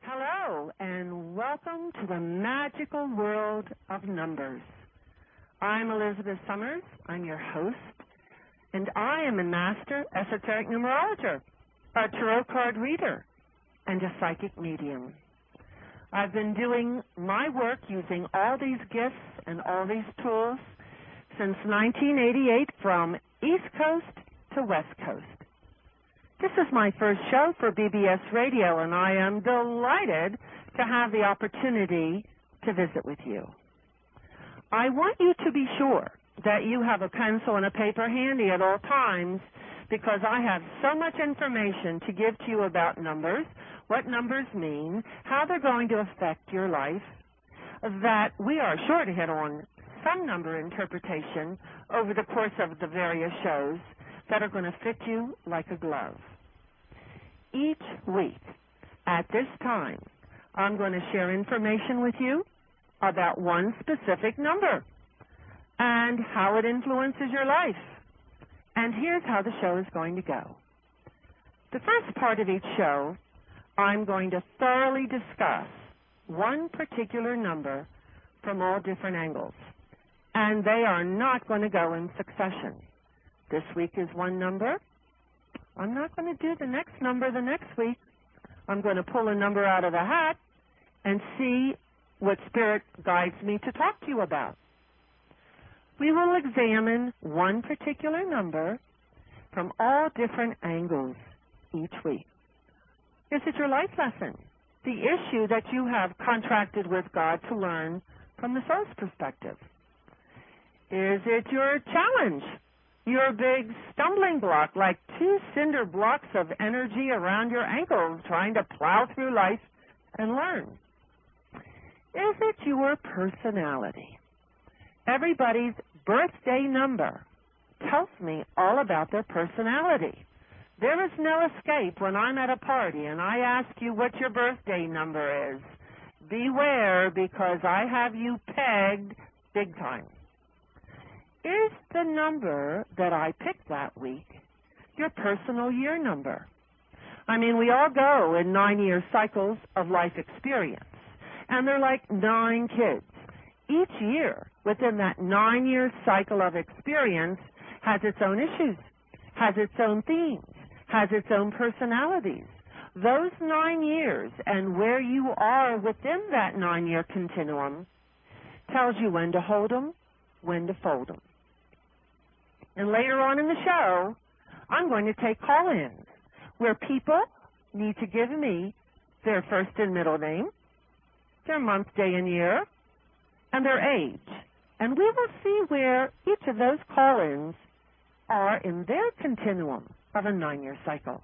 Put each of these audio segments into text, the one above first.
Hello, and welcome to the magical world of numbers. I'm Elizabeth Summers. I'm your host, and I am a master esoteric numerologist, a tarot card reader, and a psychic medium. I've been doing my work using all these gifts and all these tools since 1988 from East Coast to West Coast. This is my first show for BBS Radio, and I am delighted to have the opportunity to visit with you. I want you to be sure that you have a pencil and a paper handy at all times, because I have so much information to give to you about numbers, what numbers mean, how they're going to affect your life, that we are sure to hit on some number interpretation over the course of the various shows that are going to fit you like a glove. Each week, at this time, I'm going to share information with you about one specific number and how it influences your life. And here's how the show is going to go. The first part of each show, I'm going to thoroughly discuss one particular number from all different angles. And they are not going to go in succession. This week is one number. I'm not going to do the next number the next week. I'm going to pull a number out of the hat and see what Spirit guides me to talk to you about. We will examine one particular number from all different angles each week. Is it your life lesson? The issue that you have contracted with God to learn from the soul's perspective? Is it your challenge? Your big stumbling block, like two cinder blocks of energy around your ankles trying to plow through life and learn? Is it your personality? Everybody's birthday number tells me all about their personality. There is no escape when I'm at a party and I ask you what your birthday number is. Beware, because I have you pegged big time. Is the number that I picked that week your personal year number? I mean, we all go in 9-year cycles of life experience, and they're like 9 kids. Each year within that 9-year cycle of experience has its own issues, has its own themes, has its own personalities. Those 9 years and where you are within that 9-year continuum tells you when to hold them, when to fold them. And later on in the show, I'm going to take call-ins where people need to give me their first and middle name, their month, day, and year, and their age. And we will see where each of those call-ins are in their continuum of a 9-year cycle.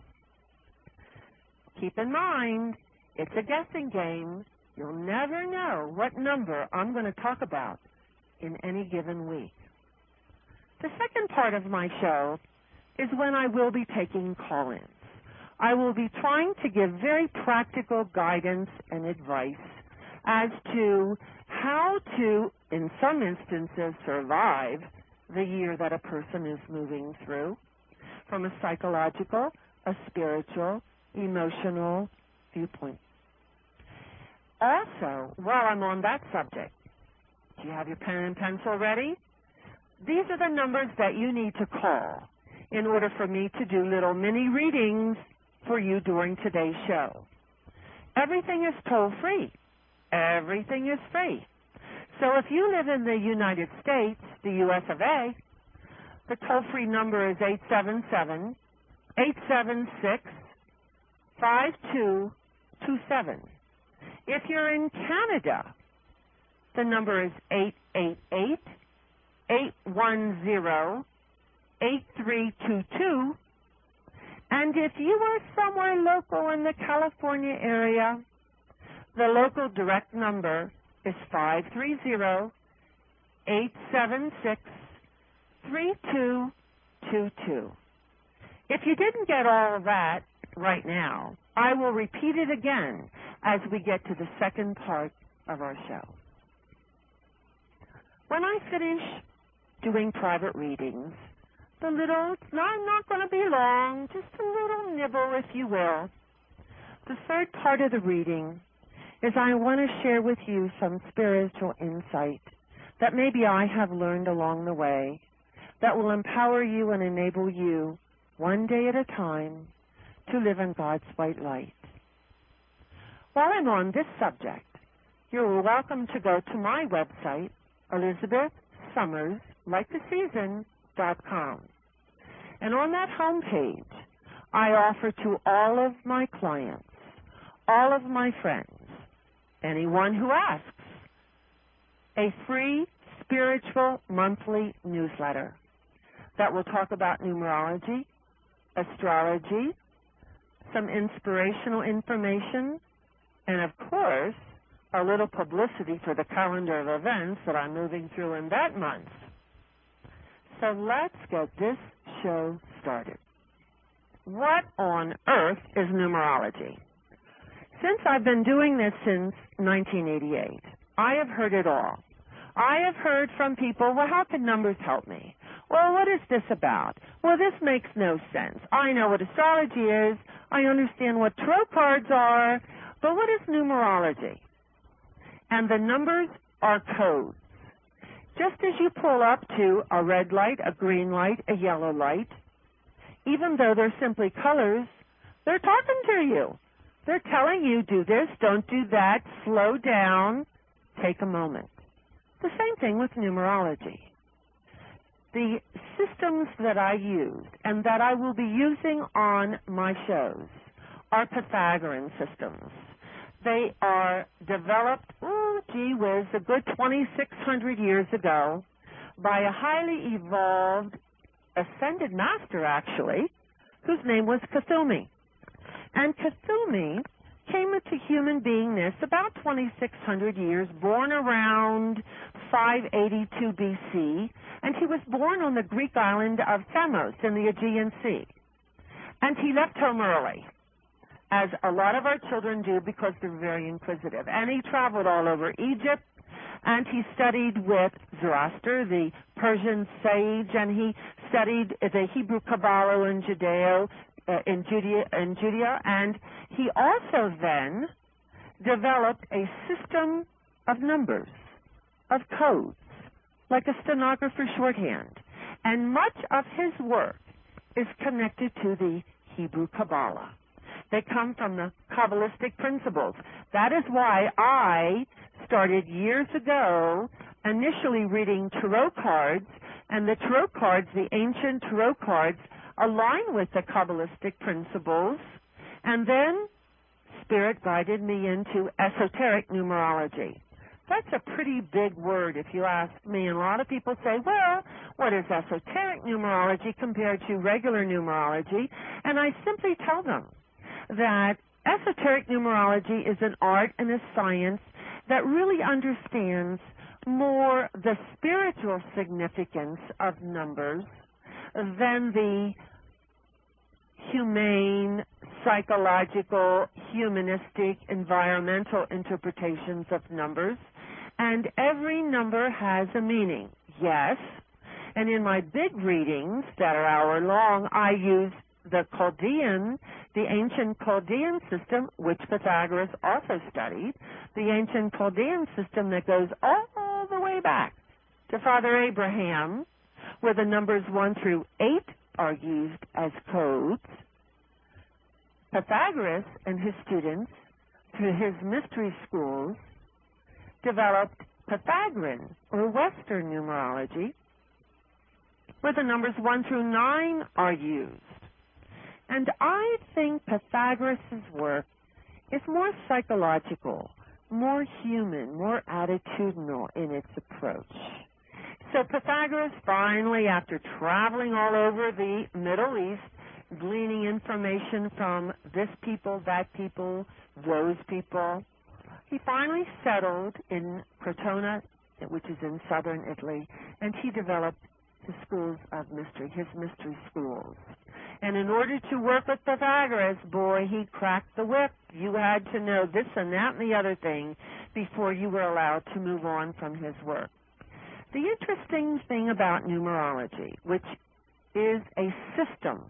Keep in mind, it's a guessing game. You'll never know what number I'm going to talk about in any given week. The second part of my show is when I will be taking call-ins. I will be trying to give very practical guidance and advice as to how to, in some instances, survive the year that a person is moving through from a psychological, a spiritual, emotional viewpoint. Also, while I'm on that subject, do you have your pen and pencil ready? These are the numbers that you need to call in order for me to do little mini readings for you during today's show. Everything is toll-free. Everything is free. So if you live in the United States, the U.S. of A., the toll-free number is 877-876-5227. If you're in Canada, the number is 888-810-8322. And if you are somewhere local in the California area, the local direct number is 530-876-3222. If you didn't get all of that right now, I will repeat it again as we get to the second part of our show. When I finish doing private readings, I'm not going to be long, just a little nibble, if you will. The third part of the reading is I want to share with you some spiritual insight that maybe I have learned along the way that will empower you and enable you, one day at a time, to live in God's white light. While I'm on this subject, you're welcome to go to my website, ElizabethSummersLikeTheSeason.com. And on that homepage, I offer to all of my clients, all of my friends, anyone who asks, a free spiritual monthly newsletter that will talk about numerology, astrology, some inspirational information, and of course, a little publicity for the calendar of events that I'm moving through in that month. So let's get this show started. What on earth is numerology? Since I've been doing this since 1988, I have heard it all. I have heard from people, well, how can numbers help me? Well, what is this about? Well, this makes no sense. I know what astrology is. I understand what tarot cards are. But what is numerology? And the numbers are codes. Just as you pull up to a red light, a green light, a yellow light, even though they're simply colors, they're talking to you. They're telling you, do this, don't do that, slow down, take a moment. The same thing with numerology. The systems that I use and that I will be using on my shows are Pythagorean systems. They are developed, a good 2,600 years ago by a highly evolved, ascended master, actually, whose name was Kuthumi. And Kuthumi came into human beingness about 2,600 years, born around 582 BC, and he was born on the Greek island of Samos in the Aegean Sea. And he left home early, as a lot of our children do because they're very inquisitive. And he traveled all over Egypt, and he studied with Zoroaster, the Persian sage, and he studied the Hebrew Kabbalah and in Judea, and he also then developed a system of numbers, of codes, like a stenographer's shorthand. And much of his work is connected to the Hebrew Kabbalah. They come from the Kabbalistic principles. That is why I started years ago initially reading tarot cards, and the tarot cards, the ancient tarot cards, align with the Kabbalistic principles, and then Spirit guided me into esoteric numerology. That's a pretty big word if you ask me, and a lot of people say, well, what is esoteric numerology compared to regular numerology? And I simply tell them that esoteric numerology is an art and a science that really understands more the spiritual significance of numbers than the humane, psychological, humanistic, environmental interpretations of numbers. And every number has a meaning, yes. And in my big readings that are hour-long, I use the Chaldean, the ancient Chaldean system, which Pythagoras also studied, the ancient Chaldean system that goes all the way back to Father Abraham, where the numbers 1 through 8 are used as codes. Pythagoras and his students, through his mystery schools, developed Pythagorean, or Western numerology, where the numbers 1 through 9 are used. And I think Pythagoras' work is more psychological, more human, more attitudinal in its approach. So Pythagoras finally, after traveling all over the Middle East, gleaning information from this people, that people, those people, he finally settled in Crotona, which is in southern Italy, and he developed his schools of mystery, his mystery schools. And in order to work with Pythagoras, boy, he cracked the whip. You had to know this and that and the other thing before you were allowed to move on from his work. The interesting thing about numerology, which is a system,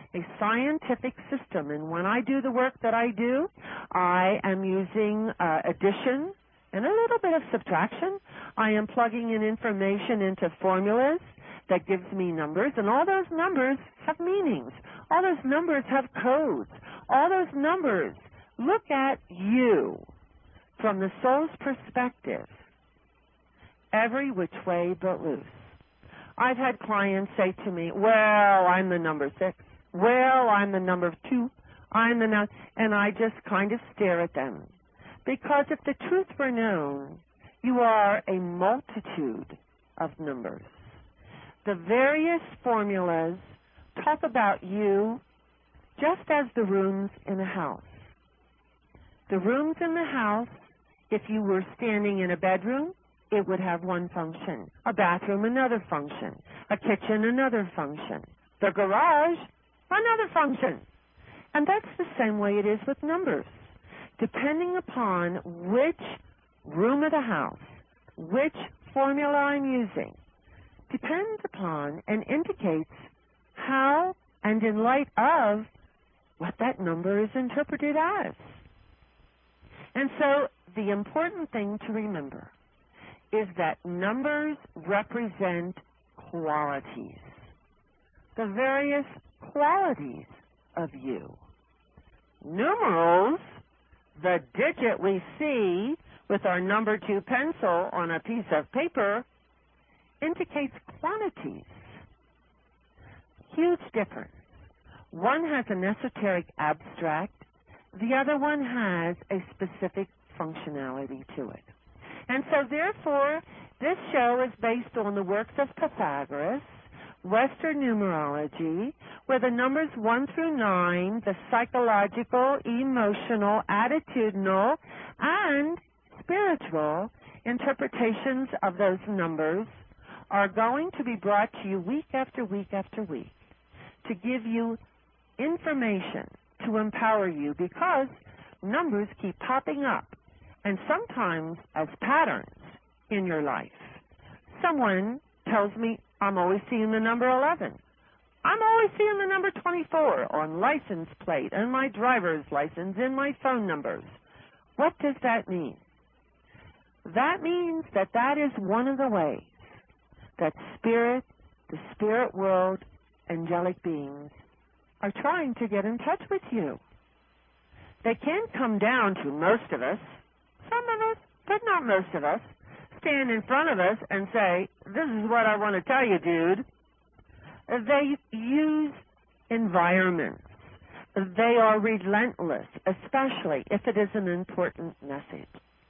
a scientific system. And when I do the work that I do, I am using addition and a little bit of subtraction. I am plugging in information into formulas that gives me numbers, and all those numbers have meanings. All those numbers have codes. All those numbers look at you from the soul's perspective, every which way but loose. I've had clients say to me, well, I'm the number 6. Well, I'm the number 2. I'm the number, and I just kind of stare at them. Because if the truth were known, you are a multitude of numbers. The various formulas talk about you just as the rooms in a house. The rooms in the house, if you were standing in a bedroom, it would have one function. A bathroom, another function. A kitchen, another function. The garage, another function. And that's the same way it is with numbers. Depending upon which room of the house, which formula I'm using, depends upon and indicates how and in light of what that number is interpreted as. And so the important thing to remember is that numbers represent qualities, the various qualities of you. Numerals, the digit we see with our number 2 pencil on a piece of paper, indicates quantities. Huge difference. One has an esoteric abstract, the other one has a specific functionality to it. And so therefore, this show is based on the works of Pythagoras, Western numerology, where the numbers 1 through 9, the psychological, emotional, attitudinal, and spiritual interpretations of those numbers are going to be brought to you week after week after week to give you information to empower you, because numbers keep popping up, and sometimes as patterns in your life. Someone tells me, I'm always seeing the number 11. I'm always seeing the number 24 on license plate and my driver's license and my phone numbers. What does that mean? That means that that is one of the ways that spirit, the spirit world, angelic beings are trying to get in touch with you. They can't come down to most of us, some of us, but not most of us, stand in front of us and say, this is what I want to tell you, dude. They use environments. They are relentless, especially if it is an important message.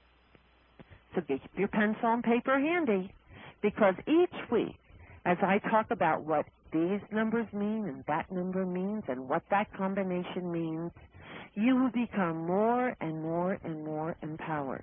So keep your pencil and paper handy, because each week, as I talk about what these numbers mean and that number means and what that combination means, you will become more and more and more empowered.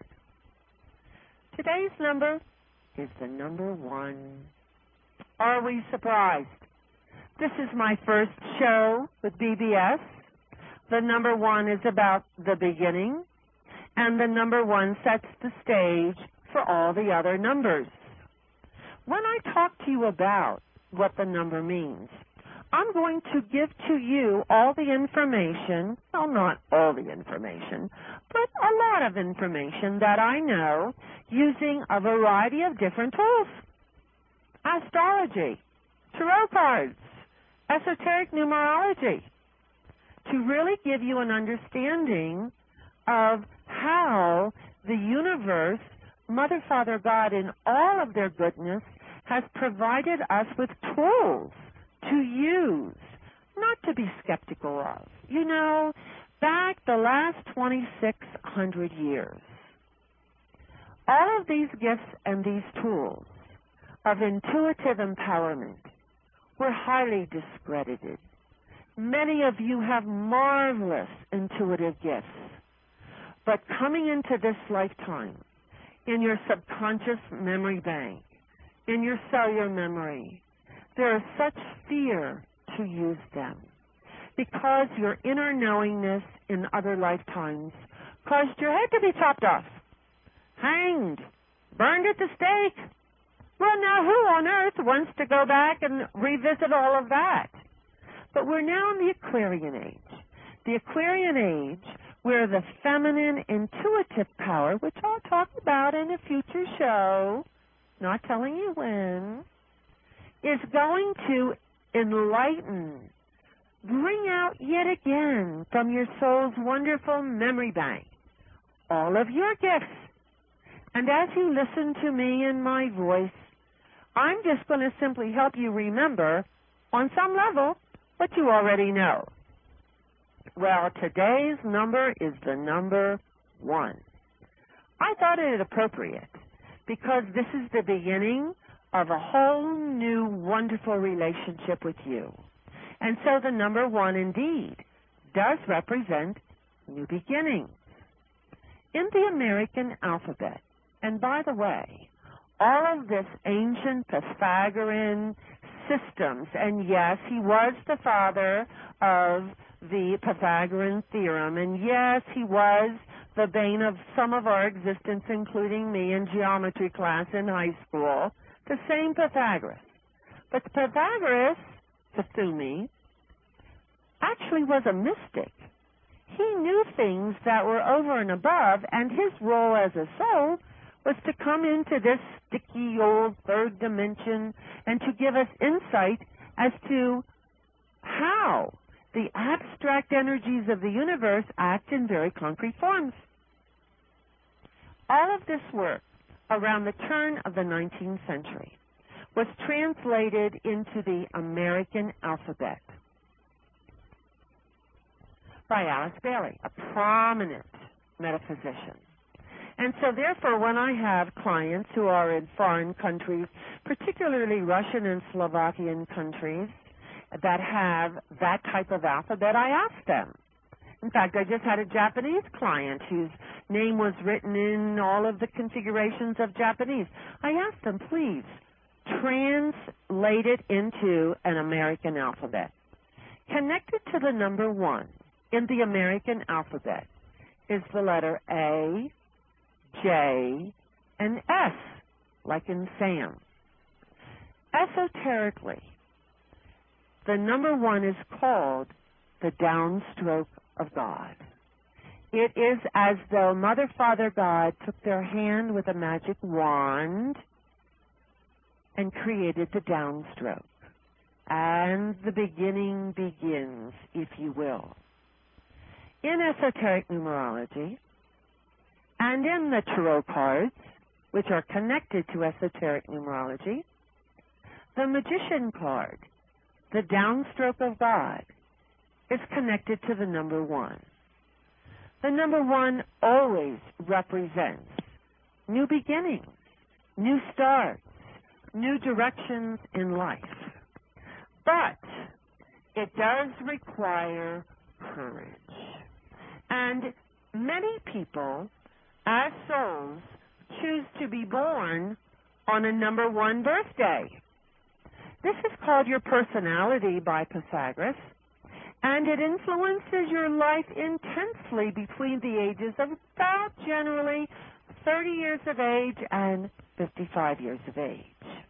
Today's number is the number 1. Are we surprised? This is my first show with BBS. The number 1 is about the beginning, and the number 1 sets the stage for all the other numbers. When I talk to you about what the number means, I'm going to give to you all the information, well, not all the information, but a lot of information that I know using a variety of different tools. Astrology, tarot cards, esoteric numerology, to really give you an understanding of how the universe, Mother, Father, God, in all of their goodness, has provided us with tools to use, not to be skeptical of. You know, back the last 2,600 years, all of these gifts and these tools of intuitive empowerment were highly discredited. Many of you have marvelous intuitive gifts, but coming into this lifetime, in your subconscious memory bank, in your cellular memory, there is such fear to use them because your inner knowingness in other lifetimes caused your head to be chopped off, hanged, burned at the stake. Well, now who on earth wants to go back and revisit all of that? But we're now in the Aquarian age. The Aquarian age, where the feminine intuitive power, which I'll talk about in a future show, not telling you when, is going to enlighten, bring out yet again from your soul's wonderful memory bank all of your gifts. And as you listen to me and my voice, I'm just going to simply help you remember, on some level, what you already know. Well, today's number is the number 1. I thought it appropriate because this is the beginning of a whole new wonderful relationship with you. And so the number 1 indeed does represent new beginnings. In the American alphabet, and by the way, all of this ancient Pythagorean systems, and yes, he was the father of the Pythagorean theorem, and yes, he was the bane of some of our existence, including me in geometry class in high school, the same Pythagoras. But Pythagoras, Thumi, actually was a mystic. He knew things that were over and above, and his role as a soul was to come into this sticky old third dimension and to give us insight as to how the abstract energies of the universe act in very concrete forms. All of this work around the turn of the 19th century was translated into the American alphabet by Alice Bailey, a prominent metaphysician. And so therefore, when I have clients who are in foreign countries, particularly Russian and Slovakian countries, that have that type of alphabet, I ask them. In fact, I just had a Japanese client whose name was written in all of the configurations of Japanese. I asked them, please, translate it into an American alphabet. Connected to the number 1 in the American alphabet is the letter A, J, and S, like in Sam. Esoterically, the number 1 is called the downstroke of God. It is as though Mother, Father, God took their hand with a magic wand and created the downstroke. And the beginning begins, if you will. In esoteric numerology, and in the tarot cards, which are connected to esoteric numerology, the magician card, the downstroke of God, is connected to the number 1. The number 1 always represents new beginnings, new starts, new directions in life. But it does require courage. And many people, as souls, choose to be born on a number 1 birthday. This is called your personality by Pythagoras, and it influences your life intensely between the ages of about generally 30 years of age and 55 years of age.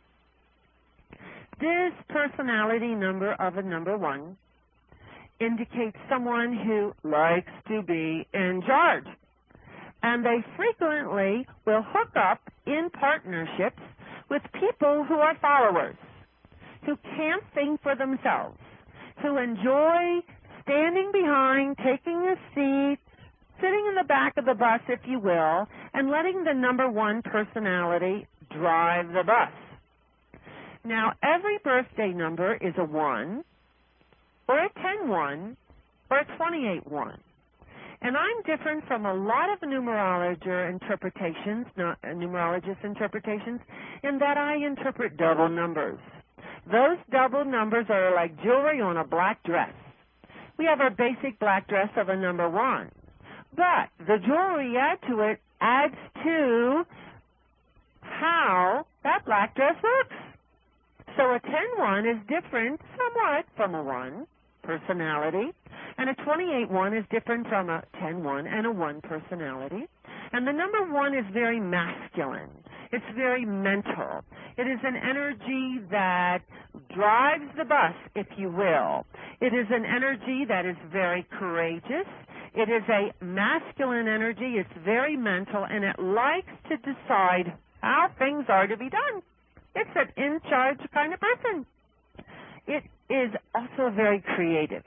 This personality number of a number 1 indicates someone who likes to be in charge. And they frequently will hook up in partnerships with people who are followers, who can't think for themselves, who enjoy standing behind, taking a seat, sitting in the back of the bus, if you will, and letting the number 1 personality drive the bus. Now, every birthday number is a 1, or a 10-1, or a 28-1. And I'm different from a lot of numerologist interpretations in that I interpret double numbers. Those double numbers are like jewelry on a black dress. We have our basic black dress of a number 1. But the jewelry you add to it adds to how that black dress looks. So a 10-1 is different somewhat from a 1 personality, and a 28-1 is different from a 10-1 and a 1 personality. And the number 1 is very masculine. It's very mental. It is an energy that drives the bus, if you will. It is an energy that is very courageous. It is a masculine energy. It's very mental, and it likes to decide how things are to be done. It's an in-charge kind of person. It is also very creative,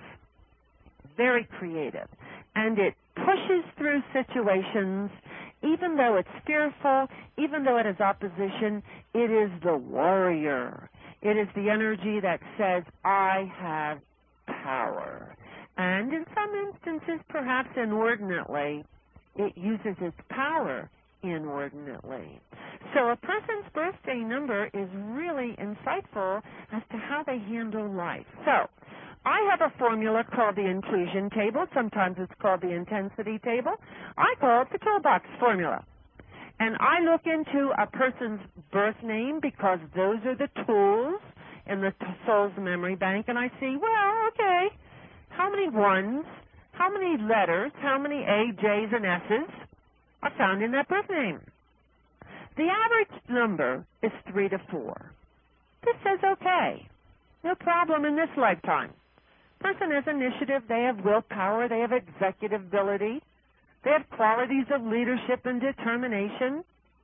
and it pushes through situations. Even though it's fearful, even though it is opposition, it is the warrior. It is the energy that says, I have power. And in some instances, perhaps inordinately, it uses its power inordinately. So a person's birthday number is really insightful as to how they handle life. So I have a formula called the inclusion table. Sometimes it's called the intensity table. I call it the toolbox formula. And I look into a person's birth name because those are the tools in the soul's memory bank, and I see, well, okay, how many ones, how many letters, how many A, J's, and S's are found in that birth name? The average number is 3 to 4. This says, okay, no problem in this lifetime. Person has initiative, they have willpower, they have executive ability, they have qualities of leadership and determination.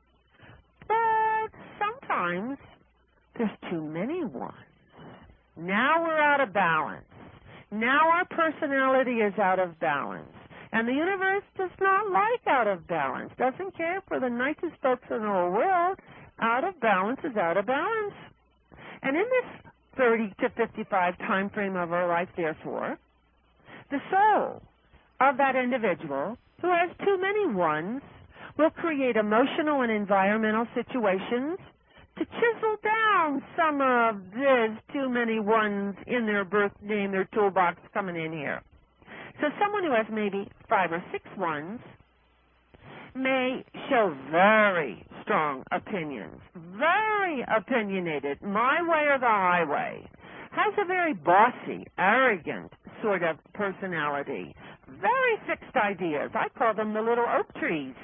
But sometimes there's too many ones. Now we're out of balance. Now our personality is out of balance. And the universe does not like out of balance, doesn't care for the nicest folks in the whole world. Out of balance is out of balance. And in this 30 to 55 time frame of our life, therefore, the soul of that individual who has too many ones will create emotional and environmental situations to chisel down some of these too many ones in their birth name, their toolbox coming in here. So someone who has maybe 5 or 6 ones may show very strong opinions, very opinionated, my way or the highway, has a very bossy, arrogant sort of personality, very fixed ideas. I call them the little oak trees.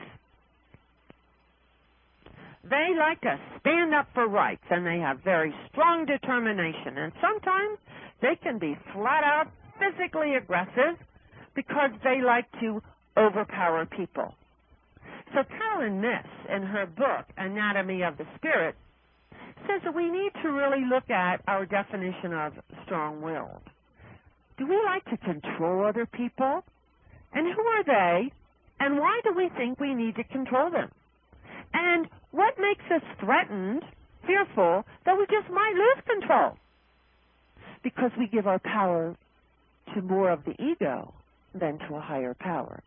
They like to stand up for rights, and they have very strong determination, and sometimes they can be flat out physically aggressive because they like to overpower people. So Carolyn Myss, in her book, Anatomy of the Spirit, says that we need to really look at our definition of strong-willed. Do we like to control other people? And who are they? And why do we think we need to control them? And what makes us threatened, fearful, that we just might lose control? Because we give our power to more of the ego than to a higher power.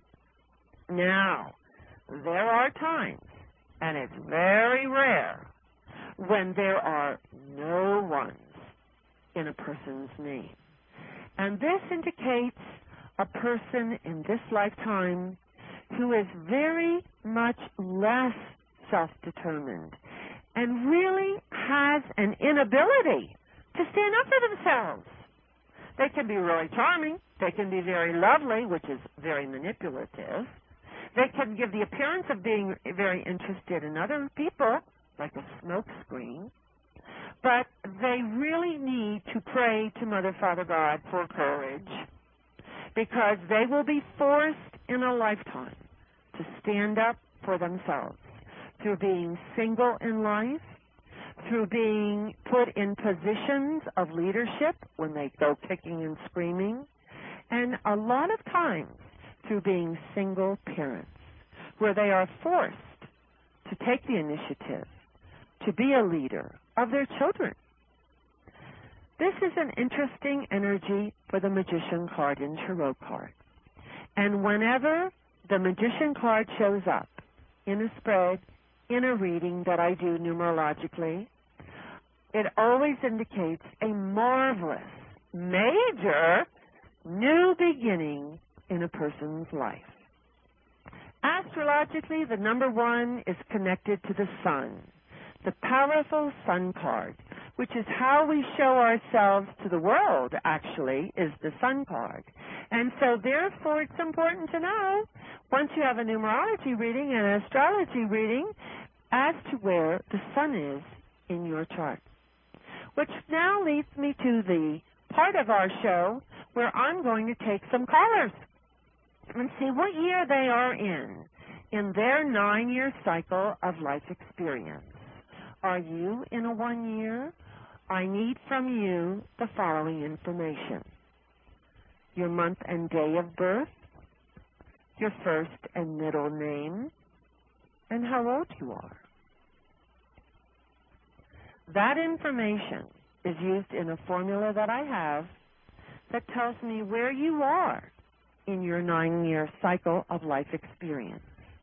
Now, there are times, and it's very rare, when there are no ones in a person's name. And this indicates a person in this lifetime who is very much less self-determined and really has an inability to stand up for themselves. They can be really charming. They can be very lovely, which is very manipulative. They can give the appearance of being very interested in other people, like a smokescreen. But they really need to pray to Mother, Father, God for courage, because they will be forced in a lifetime to stand up for themselves through being single in life, through being put in positions of leadership when they go kicking and screaming, and a lot of times through being single parents, where they are forced to take the initiative to be a leader of their children. This is an interesting energy for the Magician card in Tarot card. And whenever the Magician card shows up in a spread, in a reading that I do numerologically, it always indicates a marvelous, major new beginning in a person's life. Astrologically, the number 1 is connected to the sun, the powerful sun card, which is how we show ourselves to the world, actually, is the sun card. And so, therefore, it's important to know, once you have a numerology reading and an astrology reading, as to where the sun is in your chart. Which now leads me to the part of our show where I'm going to take some callers and see what year they are in their 9-year cycle of life experience. Are you in a 1 year? I need from you the following information: your month and day of birth, your first and middle name, and how old you are. That information is used in a formula that I have that tells me where you are in your 9-year cycle of life experience.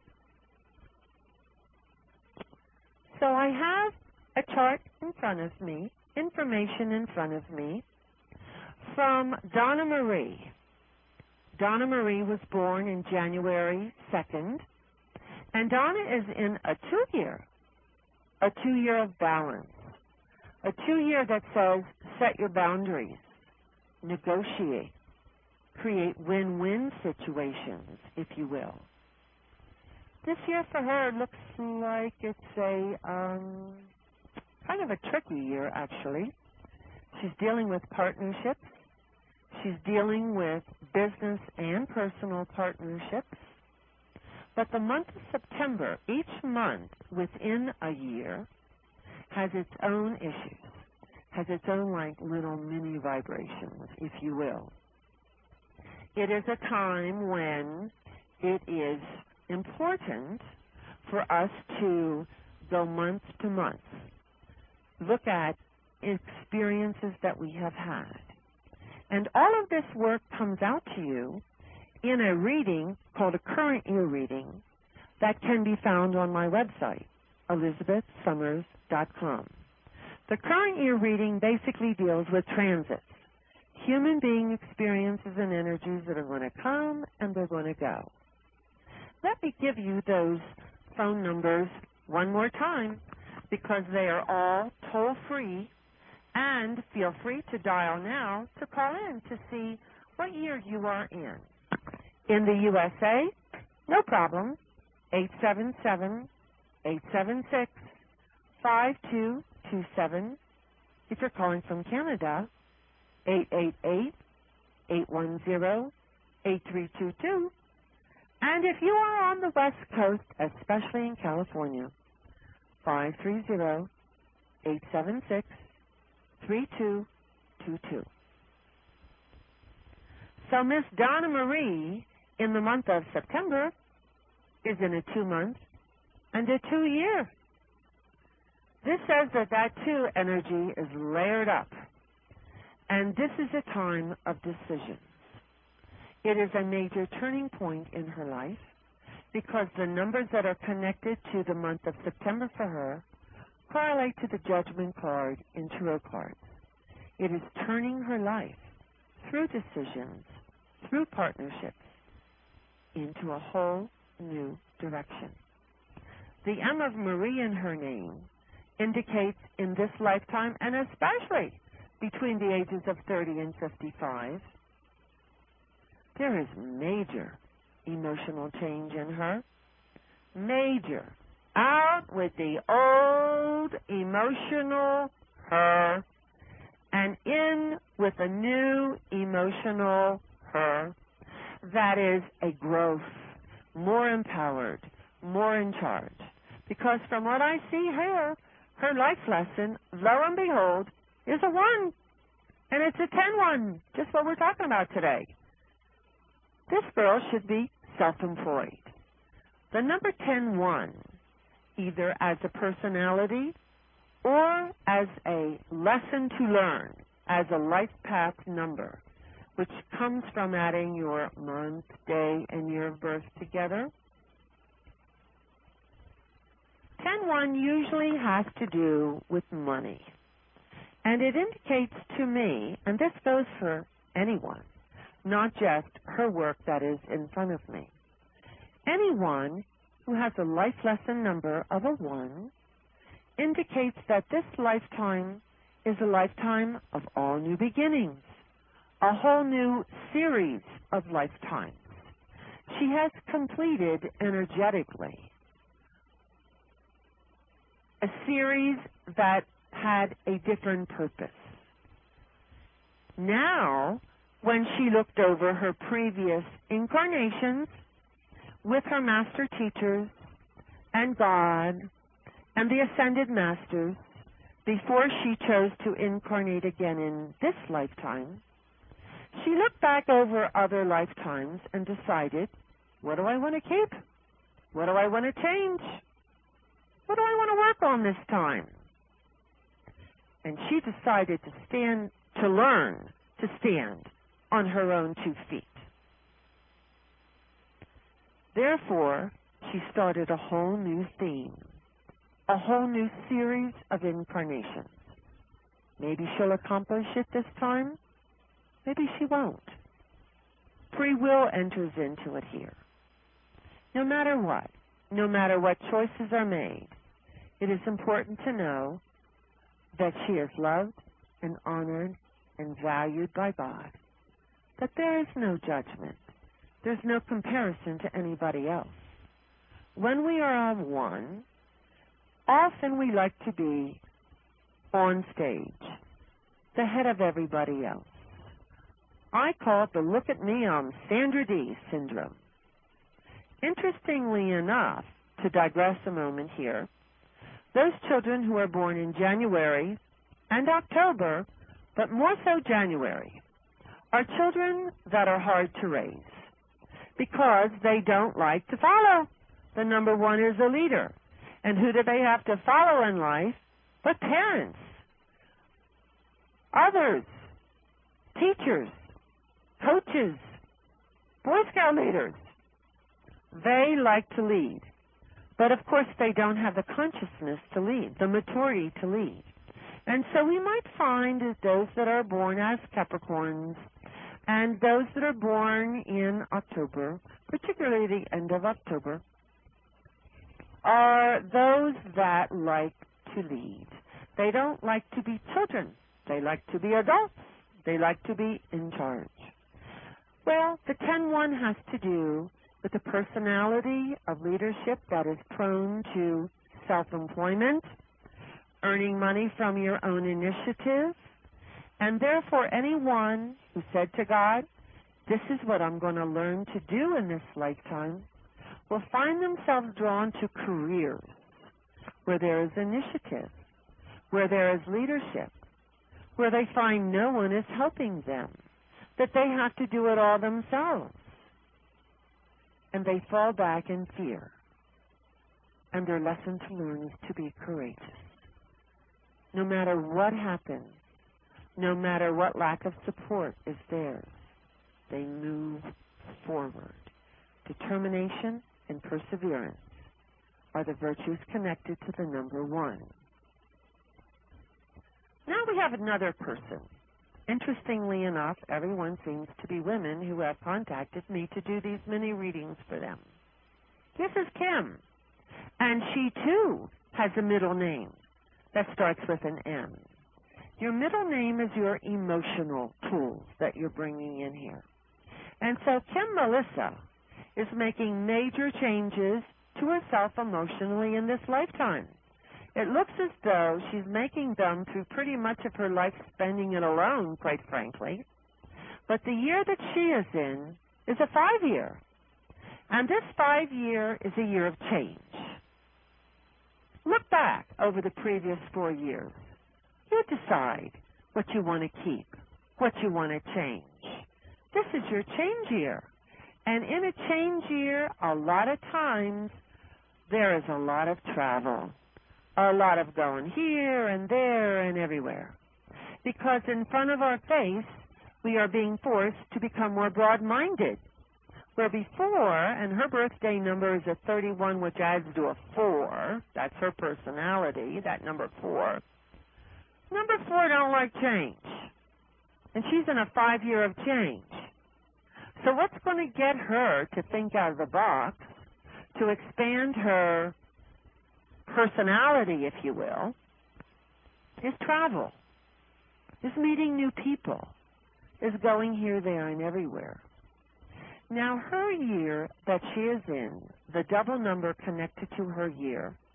So I have a chart in front of me, information in front of me, from Donna Marie. Donna Marie was born in January 2nd, and Donna is in a 2-year of balance, a 2-year that says set your boundaries, negotiate, create win-win situations, if you will. This year for her looks like it's a kind of a tricky year, actually. She's dealing with partnerships. She's dealing with business and personal partnerships. But the month of September, each month within a year, has its own issues, has its own like little mini vibrations, if you will. It is a time when it is important for us to go month to month, look at experiences that we have had. And all of this work comes out to you in a reading called a current year reading that can be found on my website, ElizabethSummers.com. The current year reading basically deals with transits, human being experiences and energies that are going to come and they're going to go. Let me give you those phone numbers one more time because they are all toll-free, and feel free to dial now to call in to see what year you are in. In the USA, no problem, 877-876-5227. If you're calling from Canada, 888-810-8322. And if you are on the West Coast, especially in California, 530-876-3222. So Miss Donna Marie, in the month of September, is in a 2-month and a 2-year. This says that that 2 energy is layered up. And this is a time of decisions. It is a major turning point in her life because the numbers that are connected to the month of September for her correlate to the Judgment card in Tarot cards. It is turning her life through decisions, through partnerships, into a whole new direction. The M of Marie in her name indicates in this lifetime, and especially between the ages of 30 and 55, there is major emotional change in her. Major. Out with the old emotional her and in with a new emotional her that is a growth, more empowered, more in charge. Because from what I see here, her life lesson, lo and behold, is a 1. And it's a 10-1, just what we're talking about today. This girl should be self-employed. The number 10-1, either as a personality or as a lesson to learn, as a life path number, which comes from adding your month, day, and year of birth together. 10-1 usually has to do with money. And it indicates to me, and this goes for anyone, not just her work that is in front of me. Anyone who has a life lesson number of a 1 indicates that this lifetime is a lifetime of all new beginnings, a whole new series of lifetimes. She has completed energetically a series that had a different purpose. Now, when she looked over her previous incarnations with her master teachers and God and the ascended masters, before she chose to incarnate again in this lifetime, she looked back over other lifetimes and decided, what do I want to keep? What do I want to change? What do I want to work on this time? And she decided to learn to stand on her own 2 feet. Therefore, she started a whole new theme, a whole new series of incarnations. Maybe she'll accomplish it this time. Maybe she won't. Free will enters into it here. No matter what choices are made, it is important to know that she is loved and honored and valued by God, that there is no judgment. There's no comparison to anybody else. When we are of one, often we like to be on stage, the head of everybody else. I call it the look at me, I'm Sandra Dee syndrome. Interestingly enough, to digress a moment here, those children who are born in January and October, but more so January, are children that are hard to raise because they don't like to follow. The number one is a leader. And who do they have to follow in life but parents, others, teachers, coaches, Boy Scout leaders? They like to lead. But of course they don't have the consciousness to lead, the maturity to lead. And so we might find that those that are born as Capricorns and those that are born in October, particularly the end of October, are those that like to lead. They don't like to be children. They like to be adults. They like to be in charge. Well, the 10-1 has to do with the personality of leadership that is prone to self-employment, earning money from your own initiative, and therefore anyone who said to God, this is what I'm going to learn to do in this lifetime, will find themselves drawn to careers where there is initiative, where there is leadership, where they find no one is helping them, that they have to do it all themselves. And they fall back in fear. And their lesson to learn is to be courageous. No matter what happens, no matter what lack of support is theirs, they move forward. Determination and perseverance are the virtues connected to the number 1. Now we have another person. Interestingly enough, everyone seems to be women who have contacted me to do these mini readings for them. This is Kim, and she too has a middle name that starts with an M. Your middle name is your emotional tools that you're bringing in here. And so Kim Melissa is making major changes to herself emotionally in this lifetime. It looks as though she's making them through pretty much of her life spending it alone, quite frankly. But the year that she is in is a 5-year. And this 5-year is a year of change. Look back over the previous 4 years. You decide what you want to keep, what you want to change. This is your change year. And in a change year, a lot of times, there is a lot of travel. A lot of going here and there and everywhere. Because in front of our face, we are being forced to become more broad-minded. Where before, and her birthday number is a 31, which adds to a 4. That's her personality, that number 4. Number 4 don't like change. And she's in a 5-year of change. So what's going to get her to think out of the box, to expand her personality, if you will, is travel, is meeting new people, is going here, there, and everywhere. Now, her year that she is in, the double number connected to her year,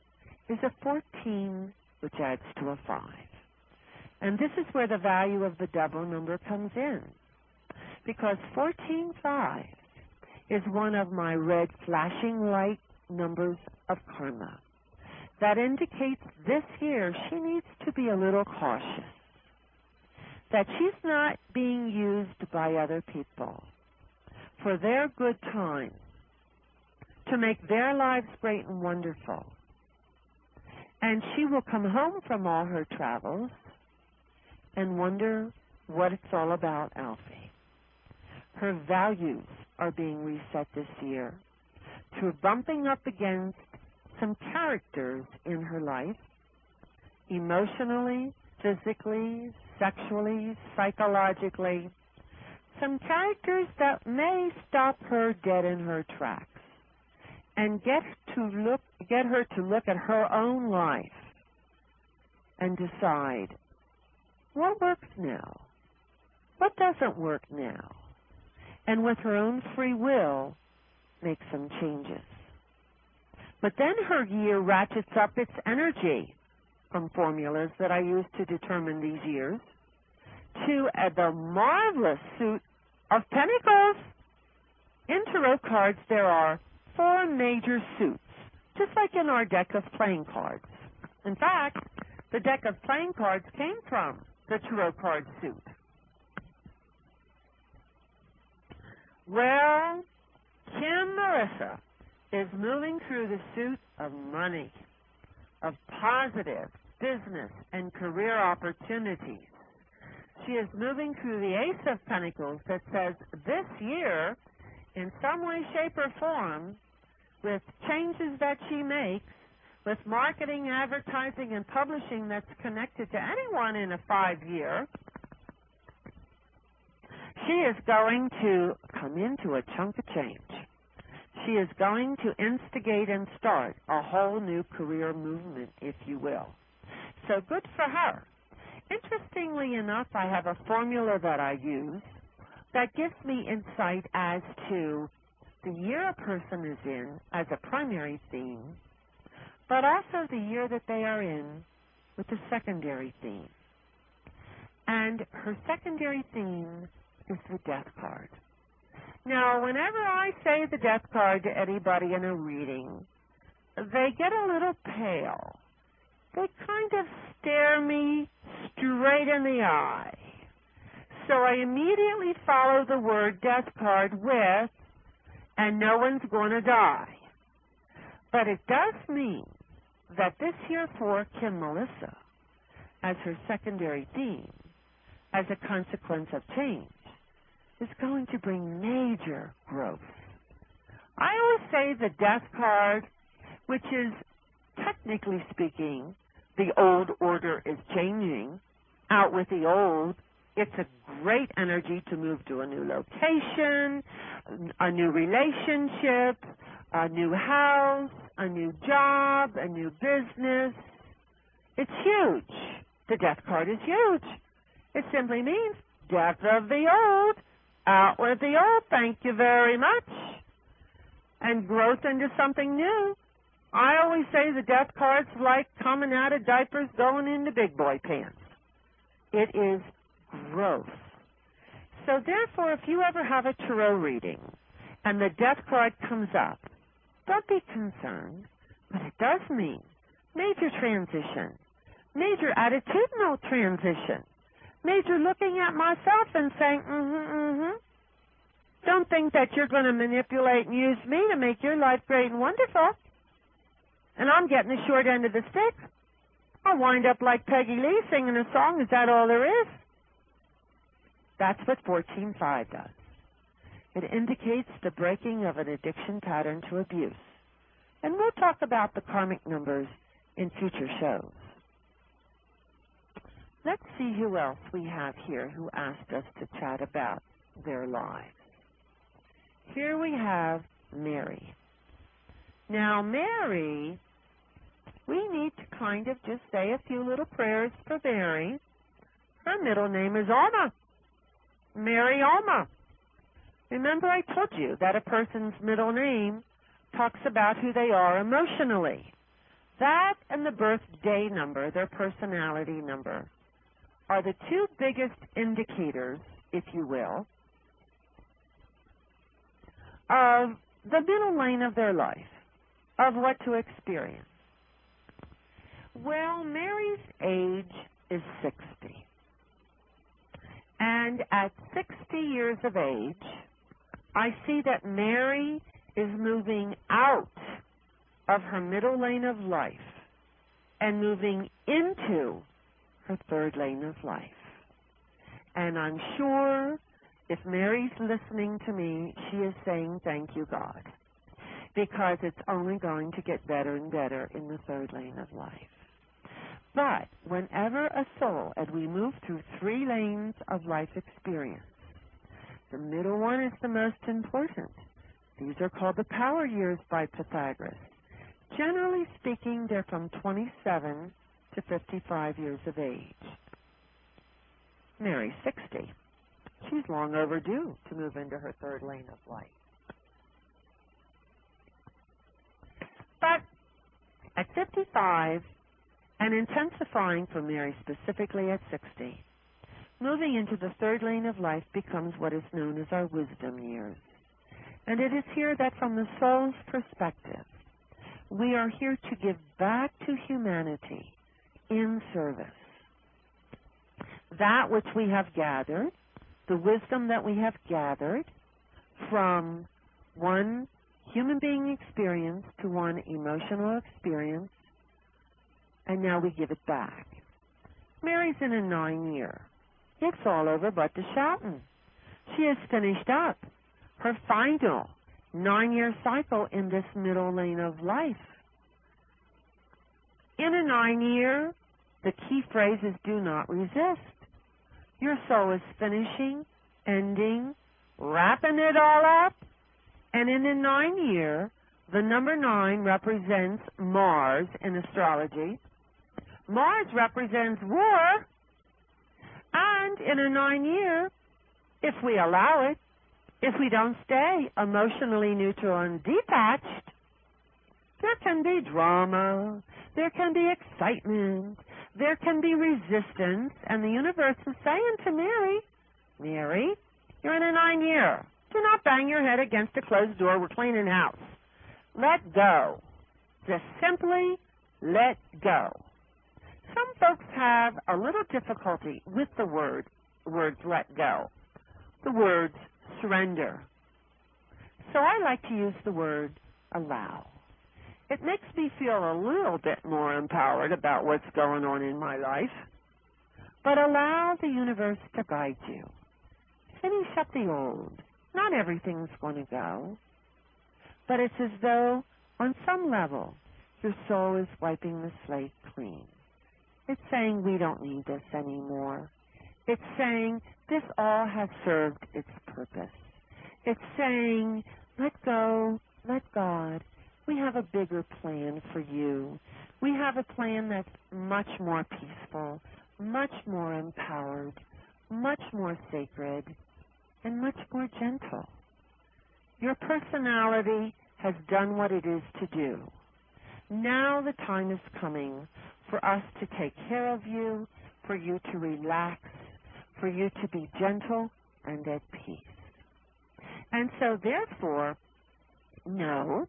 is a 14, which adds to a 5. And this is where the value of the double number comes in, because 14-5 is one of my red flashing light numbers of karma. That indicates this year she needs to be a little cautious, that she's not being used by other people for their good time to make their lives great and wonderful. And she will come home from all her travels and wonder what it's all about, Alfie. Her values are being reset this year to bumping up against some characters in her life, emotionally, physically, sexually, psychologically, some characters that may stop her dead in her tracks and get her to look at her own life and decide what works now, what doesn't work now, and with her own free will make some changes. But then her year ratchets up its energy from formulas that I use to determine these years to the marvelous suit of Pentacles. In tarot cards, there are 4 major suits, just like in our deck of playing cards. In fact, the deck of playing cards came from the tarot card suit. Well, Kim Melissa is moving through the suit of money, of positive business and career opportunities. She is moving through the Ace of Pentacles that says this year, in some way, shape, or form, with changes that she makes, with marketing, advertising, and publishing that's connected to anyone in a 5-year, she is going to come into a chunk of change. She is going to instigate and start a whole new career movement, if you will. So good for her. Interestingly enough, I have a formula that I use that gives me insight as to the year a person is in as a primary theme, but also the year that they are in with the secondary theme. And her secondary theme is the Death card. Now, whenever I say the Death card to anybody in a reading, they get a little pale. They kind of stare me straight in the eye. So I immediately follow the word Death card with, and no one's going to die. But it does mean that this year for Kim Melissa, as her secondary theme, as a consequence of change, is going to bring major growth. I always say the Death card, which is, technically speaking, the old order is changing. Out with the old. It's a great energy to move to a new location, a new relationship, a new house, a new job, a new business. It's huge. The Death card is huge. It simply means death of the old, out with the old, thank you very much, and growth into something new. I always say the Death card's like coming out of diapers going into big boy pants. It is growth. So therefore, if you ever have a tarot reading and the Death card comes up, don't be concerned, but it does mean major transition, major attitudinal transition, major looking at myself and saying, Don't think that you're going to manipulate and use me to make your life great and wonderful. And I'm getting the short end of the stick. I'll wind up like Peggy Lee singing a song. Is that all there is? That's what 14-5 does. It indicates the breaking of an addiction pattern to abuse. And we'll talk about the karmic numbers in future shows. Let's see who else we have here who asked us to chat about their lives. Here we have Mary. Now, Mary, we need to kind of just say a few little prayers for Mary. Her middle name is Alma. Mary Alma. Remember I told you that a person's middle name talks about who they are emotionally. That and the birthday number, their personality number, are the two biggest indicators, if you will, of the middle lane of their life, of what to experience. Well, Mary's age is 60. And at 60 years of age, I see that Mary is moving out of her middle lane of life and moving into her third lane of life. And I'm sure if Mary's listening to me, she is saying, thank you, God, because it's only going to get better and better in the third lane of life. But whenever a soul, as we move through three lanes of life experience, the middle one is the most important. These are called the power years by Pythagoras. Generally speaking, they're from 27 to 55 years of age. Mary's 60. She's long overdue to move into her third lane of life. But at 55, and intensifying for Mary specifically at 60, moving into the third lane of life becomes what is known as our wisdom years. And it is here that from the soul's perspective, we are here to give back to humanity in service that which we have gathered, the wisdom that we have gathered from one human being experience to one emotional experience, and now we give it back. Mary's in a 9-year. It's all over but the shouting. She has finished up her final 9-year cycle in this middle lane of life. In a 9-year, the key phrase is do not resist. Your soul is finishing, ending, wrapping it all up, and in a 9-year, the number 9 represents Mars in astrology. Mars represents war, and in a 9-year, if we allow it, if we don't stay emotionally neutral and detached, there can be drama, there can be excitement, there can be resistance, and the universe is saying to Mary, Mary, you're in a 9-year. Do not bang your head against a closed door. We're cleaning house. Let go. Just simply let go. Some folks have a little difficulty with the words let go, the words surrender. So I like to use the word allow. It makes me feel a little bit more empowered about what's going on in my life. But allow the universe to guide you. Finish up the old. Not everything's going to go. But it's as though, on some level, your soul is wiping the slate clean. It's saying we don't need this anymore. It's saying this all has served its purpose. It's saying, let go, let God. We have a bigger plan for you. We have a plan that's much more peaceful, much more empowered, much more sacred, and much more gentle. Your personality has done what it is to do. Now the time is coming for us to take care of you, for you to relax, for you to be gentle and at peace. And so therefore, know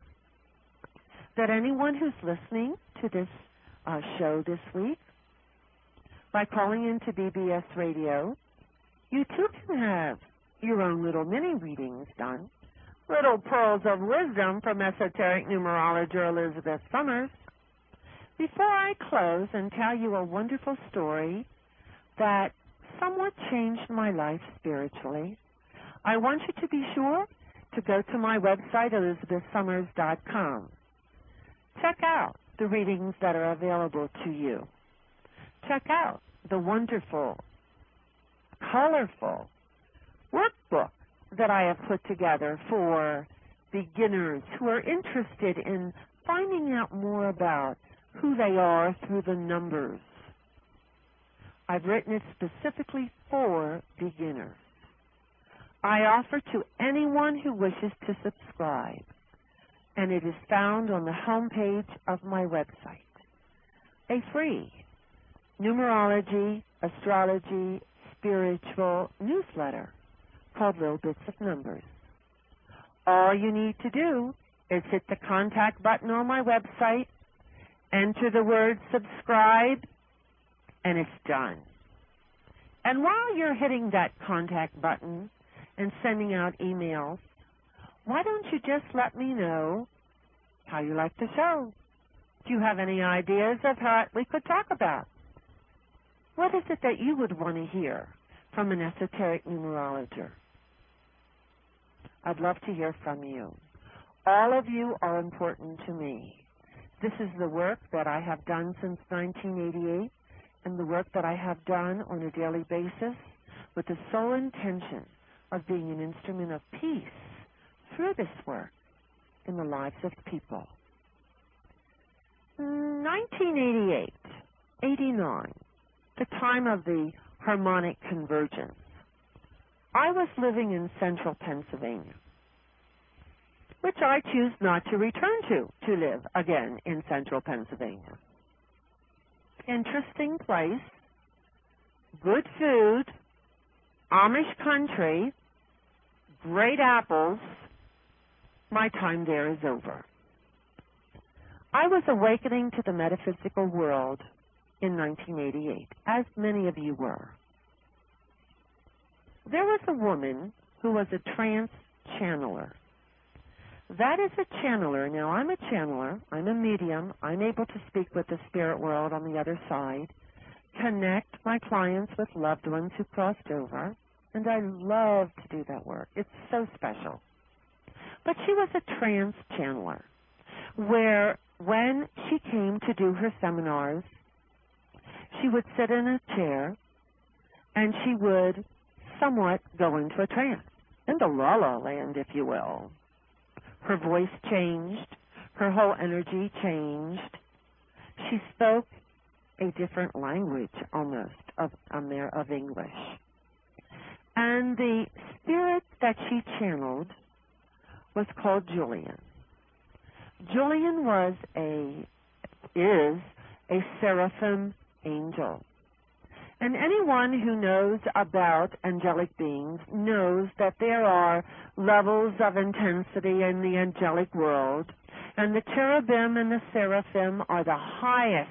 that anyone who's listening to this show this week, by calling into BBS Radio, you too can have your own little mini readings done. Little pearls of wisdom from esoteric numerologer Elizabeth Summers. Before I close and tell you a wonderful story that somewhat changed my life spiritually, I want you to be sure to go to my website, ElizabethSummers.com. Check out the readings that are available to you. Check out the wonderful, colorful workbook that I have put together for beginners who are interested in finding out more about who they are through the numbers. I've written it specifically for beginners. I offer to anyone who wishes to subscribe and it is found on the homepage of my website. A free numerology, astrology, spiritual newsletter called Little Bits of Numbers. All you need to do is hit the contact button on my website, enter the word subscribe, and it's done. And while you're hitting that contact button and sending out emails, why don't you just let me know how you like the show? Do you have any ideas of what we could talk about? What is it that you would want to hear from an esoteric numerologist? I'd love to hear from you. All of you are important to me. This is the work that I have done since 1988 and the work that I have done on a daily basis with the sole intention of being an instrument of peace through this work in the lives of people. 1988, 89, the time of the harmonic convergence. I was living in central Pennsylvania, which I choose not to return to live again in central Pennsylvania. Interesting place, good food, Amish country, great apples. My time there is over. I was awakening to the metaphysical world in 1988, as many of you were. There was a woman who was a trance channeler. That is a channeler. Now, I'm a channeler. I'm a medium. I'm able to speak with the spirit world on the other side, connect my clients with loved ones who crossed over, and I love to do that work. It's so special. But she was a trance channeler, where when she came to do her seminars, she would sit in a chair and she would somewhat go into a trance, into la-la land, if you will. Her voice changed. Her whole energy changed. She spoke a different language almost of English. And the spirit that she channeled was called Julian. Julian is a seraphim angel. And anyone who knows about angelic beings knows that there are levels of intensity in the angelic world, and the cherubim and the seraphim are the highest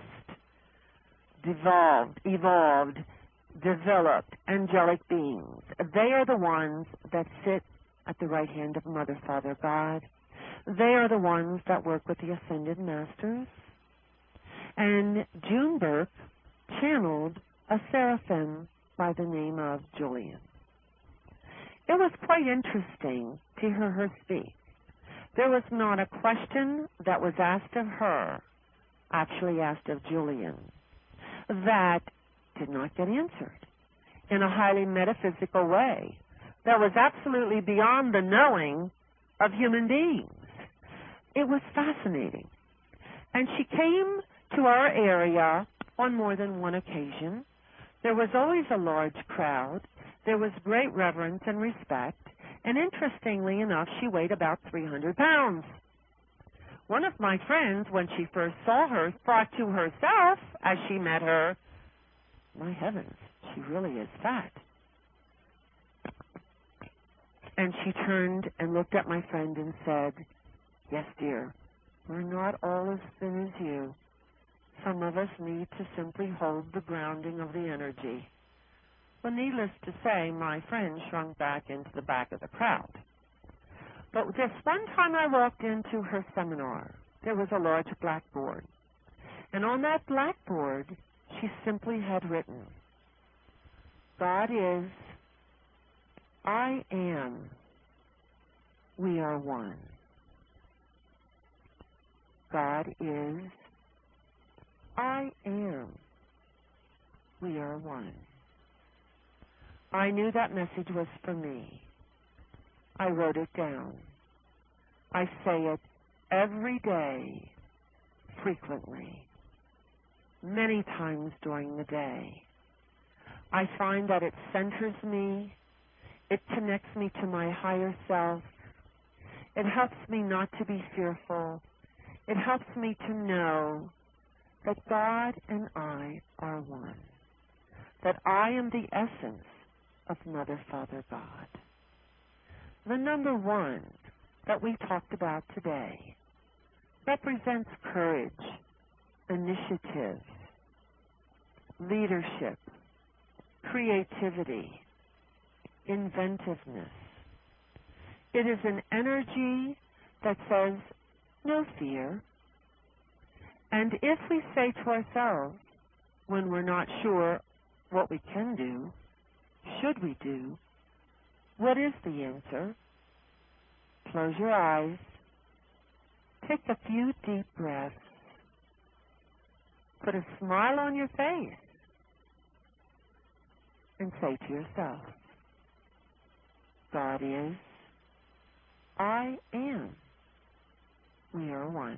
evolved, developed angelic beings. They are the ones that sit at the right hand of Mother, Father, God. They are the ones that work with the Ascended Masters. And June Burke channeled a seraphim by the name of Julian. It was quite interesting to hear her speak. There was not a question that was asked of her, actually asked of Julian, that did not get answered in a highly metaphysical way that was absolutely beyond the knowing of human beings. It was fascinating. And she came to our area on more than one occasion. There was always a large crowd. There was great reverence and respect. And interestingly enough, she weighed about 300 pounds. One of my friends, when she first saw her, thought to herself, as she met her, my heavens, she really is fat. And she turned and looked at my friend and said, yes, dear, we're not all as thin as you. Some of us need to simply hold the grounding of the energy. Well, needless to say, my friend shrunk back into the back of the crowd. But this one time I walked into her seminar, there was a large blackboard. And on that blackboard, she simply had written, God is, I am, we are one. God is, I am, we are one. I knew that message was for me. I wrote it down. I say it every day, frequently, many times during the day. I find that it centers me, it connects me to my higher self, It helps me not to be fearful. It helps me to know that God and I are one, that I am the essence of Mother, Father, God. The number 1 that we talked about today represents courage, initiative, leadership, creativity, inventiveness. It is an energy that says, no fear. And if we say to ourselves, when we're not sure what we can do, should we do, what is the answer? Close your eyes, take a few deep breaths, put a smile on your face, and say to yourself, God is, I am, we are one.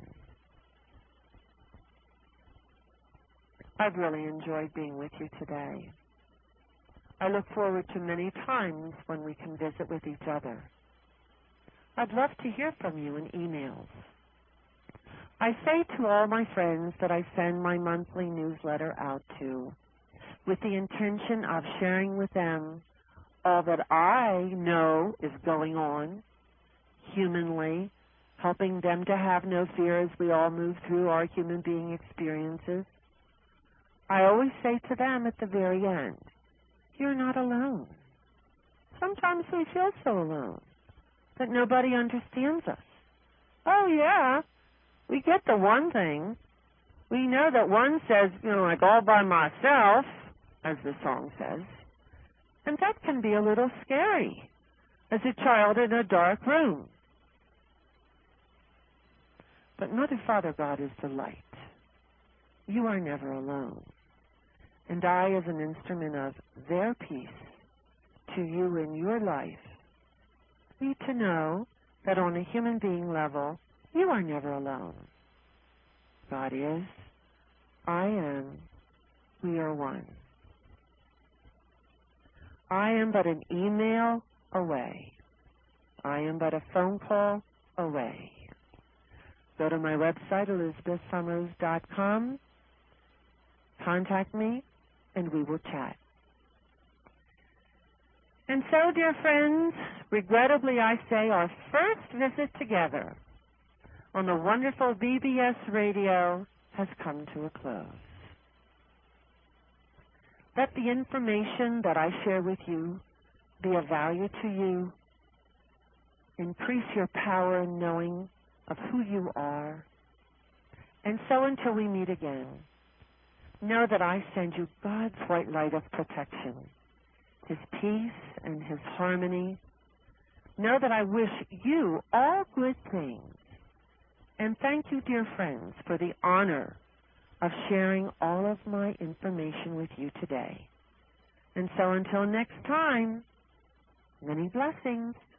I've really enjoyed being with you today. I look forward to many times when we can visit with each other. I'd love to hear from you in emails. I say to all my friends that I send my monthly newsletter out to with the intention of sharing with them all that I know is going on humanly, helping them to have no fear as we all move through our human being experiences. I always say to them at the very end, you're not alone. Sometimes we feel so alone that nobody understands us. Oh, yeah, we get the one thing. We know that one says, like all by myself, as the song says, and that can be a little scary as a child in a dark room. But Mother, Father, God is the light. You are never alone. And I, as an instrument of their peace to you in your life, need to know that on a human being level, you are never alone. God is, I am, we are one. I am but an email away. I am but a phone call away. Go to my website, ElizabethSummers.com. Contact me, and we will chat. And so, dear friends, regrettably I say our first visit together on the wonderful BBS Radio has come to a close. Let the information that I share with you be of value to you. Increase your power in knowing of who you are. And so until we meet again, know that I send you God's white light of protection, His peace and His harmony. Know that I wish you all good things. And thank you, dear friends, for the honor of sharing all of my information with you today. And so until next time, many blessings.